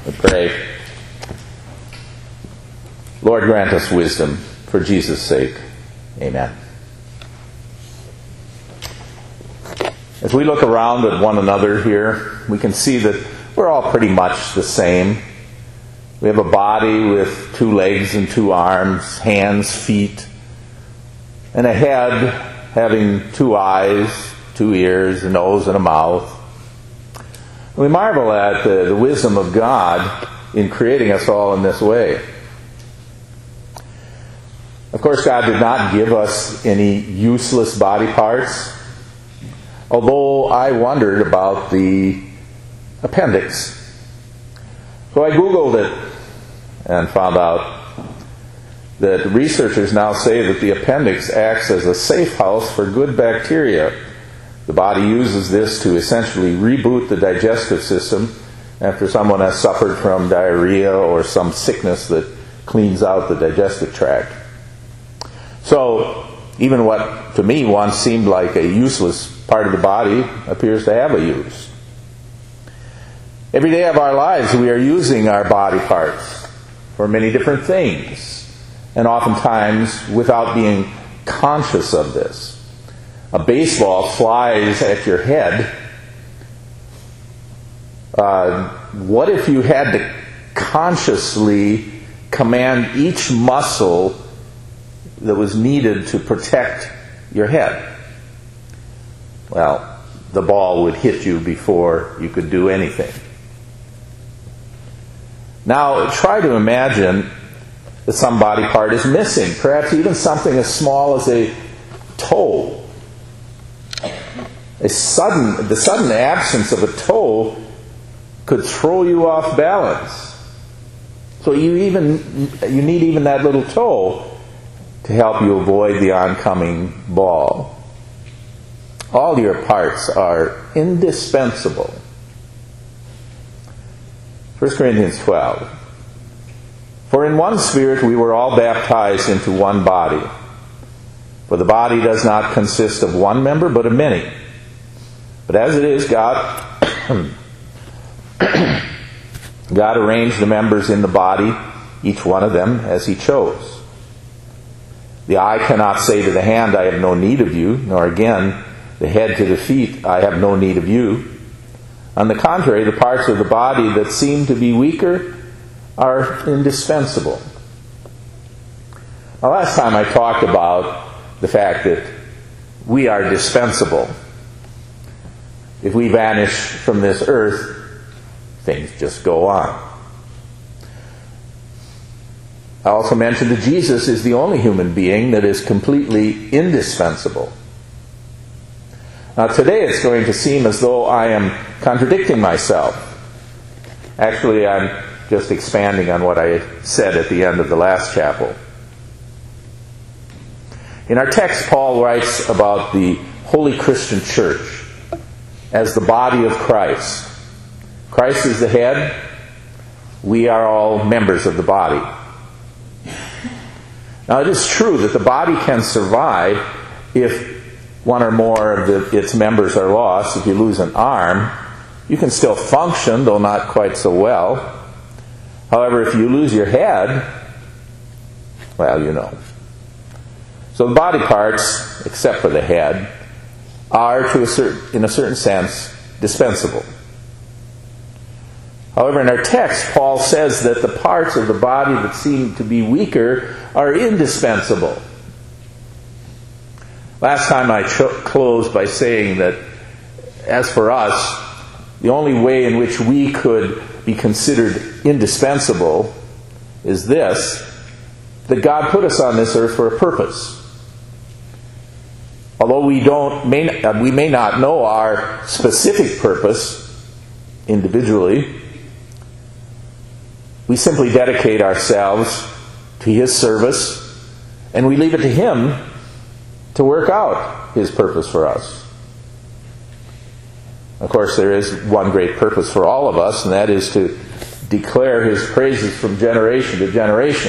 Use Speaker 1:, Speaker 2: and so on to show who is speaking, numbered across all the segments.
Speaker 1: We pray. Lord, grant us wisdom for Jesus' sake. Amen. As we look around at one another here, we can see that we're all pretty much the same. We have a body with 2 legs and 2 arms, hands, feet, and a head having 2 eyes, 2 ears, a nose, and a mouth. We marvel at the wisdom of God in creating us all in this way. Of course, God did not give us any useless body parts, although I wondered about the appendix. So I Googled it and found out that researchers now say that the appendix acts as a safe house for good bacteria. The body uses this to essentially reboot the digestive system after someone has suffered from diarrhea or some sickness that cleans out the digestive tract. So, even what to me once seemed like a useless part of the body appears to have a use. Every day of our lives we are using our body parts for many different things, and oftentimes without being conscious of this. A baseball flies at your head. What if you had to consciously command each muscle that was needed to protect your head? Well, the ball would hit you before you could do anything. Now, try to imagine that some body part is missing, perhaps even something as small as a toe. The sudden absence of a toe could throw you off balance. So you need even that little toe to help you avoid the oncoming ball. All your parts are indispensable. 1 Corinthians 12. For in one Spirit we were all baptized into one body. For the body does not consist of one member, but of many. But as it is, God arranged the members in the body, each one of them as He chose. The eye cannot say to the hand, I have no need of you, nor again the head to the feet, I have no need of you. On the contrary, the parts of the body that seem to be weaker are indispensable. Now, last time I talked about the fact that we are dispensable. If we vanish from this earth, things just go on. I also mentioned that Jesus is the only human being that is completely indispensable. Now today it's going to seem as though I am contradicting myself. Actually, I'm just expanding on what I said at the end of the last chapel. In our text, Paul writes about the Holy Christian Church as the body of Christ. Christ is the head. We are all members of the body. Now, it is true that the body can survive if one or more of its members are lost. If you lose an arm, you can still function, though not quite so well. However, if you lose your head, well, you know. So the body parts, except for the head, are, in a certain sense, dispensable. However, in our text, Paul says that the parts of the body that seem to be weaker are indispensable. Last time I closed by saying that, as for us, the only way in which we could be considered indispensable is this, that God put us on this earth for a purpose. Although we may not know our specific purpose individually, we simply dedicate ourselves to His service, and we leave it to Him to work out His purpose for us. Of course, there is one great purpose for all of us, and that is to declare His praises from generation to generation.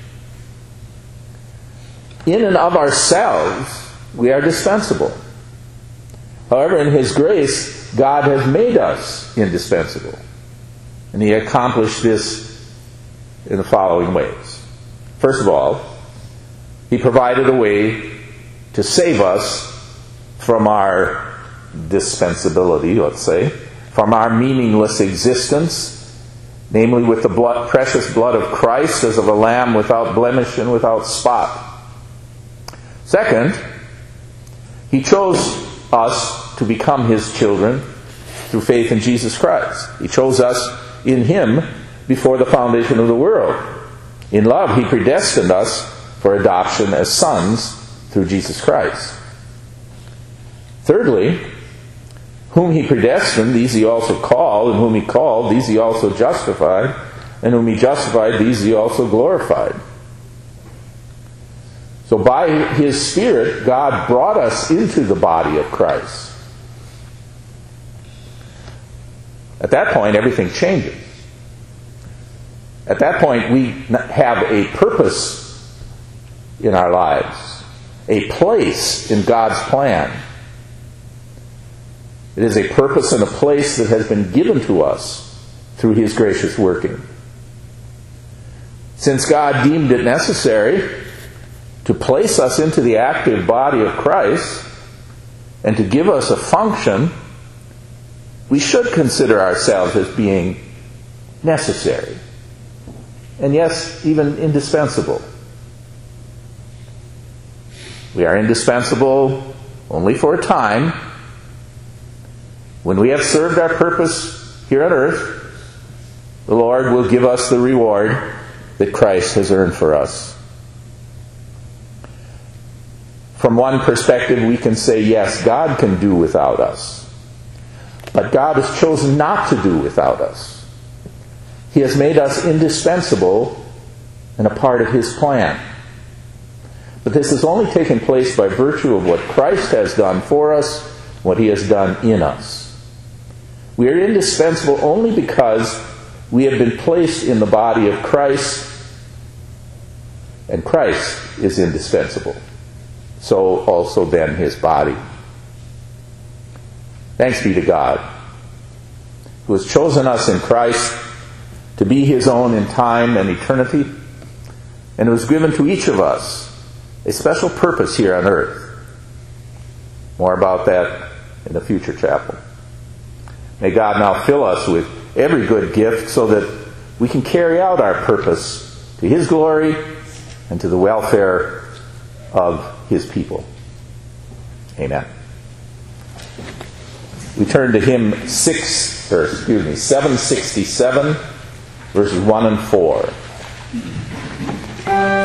Speaker 1: In and of ourselves, we are dispensable. However, in His grace, God has made us indispensable. And he accomplished this in the following ways. First of all, he provided a way to save us from our dispensability, let's say, from our meaningless existence, namely with the precious blood of Christ as of a lamb without blemish and without spot. Second, he chose us to become his children through faith in Jesus Christ. He chose us in him before the foundation of the world. In love, he predestined us for adoption as sons through Jesus Christ. Thirdly, whom he predestined, these he also called, and whom he called, these he also justified, and whom he justified, these he also glorified. So by his Spirit, God brought us into the body of Christ. At that point, everything changes. At that point, we have a purpose in our lives, a place in God's plan. It is a purpose and a place that has been given to us through his gracious working. Since God deemed it necessary to place us into the active body of Christ and to give us a function, we should consider ourselves as being necessary. And yes, even indispensable. We are indispensable only for a time. When we have served our purpose here on earth, the Lord will give us the reward that Christ has earned for us. From one perspective, we can say, yes, God can do without us. But God has chosen not to do without us. He has made us indispensable and a part of his plan. But this has only taken place by virtue of what Christ has done for us, what he has done in us. We are indispensable only because we have been placed in the body of Christ, and Christ is indispensable. So also then his body. Thanks be to God, who has chosen us in Christ to be his own in time and eternity, and who has given to each of us a special purpose here on earth. More about that in the future chapel. May God now fill us with every good gift so that we can carry out our purpose to his glory and to the welfare of his people. Amen. We turn to hymn 767, verses 1 and 4.